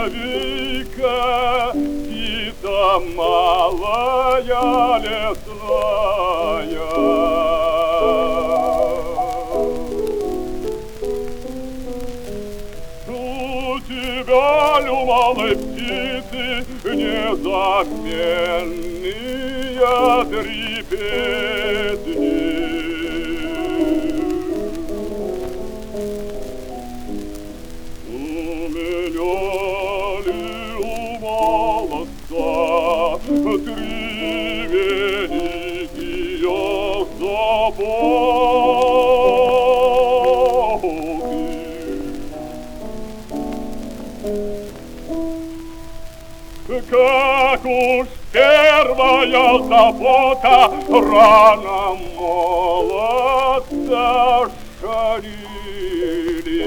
соловейка, птица малая лесная. У тебя, малой птицы, незаменные три песни. У меня ли у молодца три великие заботы. Как уж первая забота рано молодца шалили.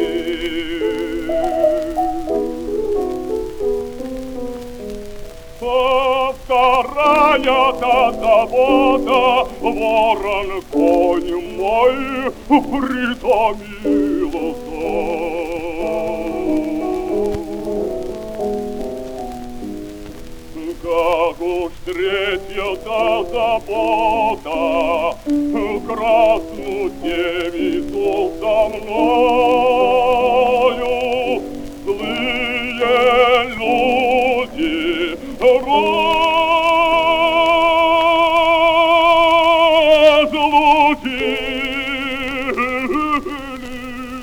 Вторая-то забота ворон конь мой притомился. Как уж третья-то забота красную девицу со мною злые люди разлучили.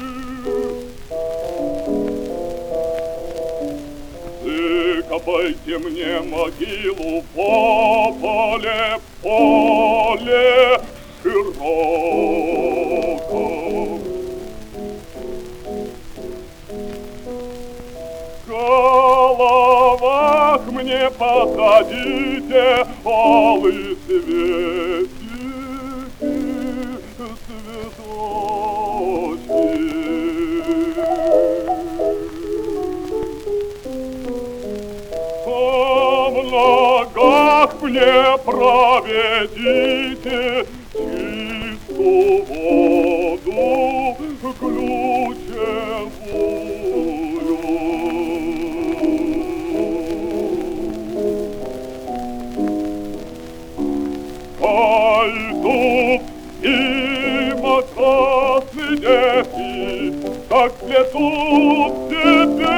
Выкопайте мне могилу по поле широком. В головах мне посадите алый цветики, цветочки. В ногах мне проведите чистую воду ключевую. Пойдут мимо красные дети, как плетут тебе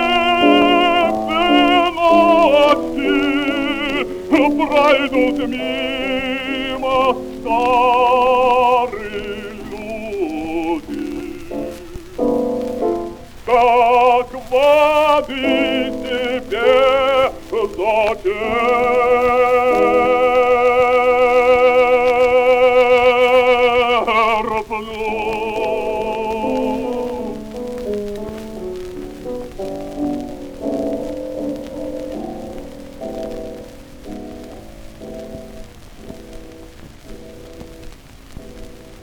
пройдут мимо старые люди, как воды тебе зачем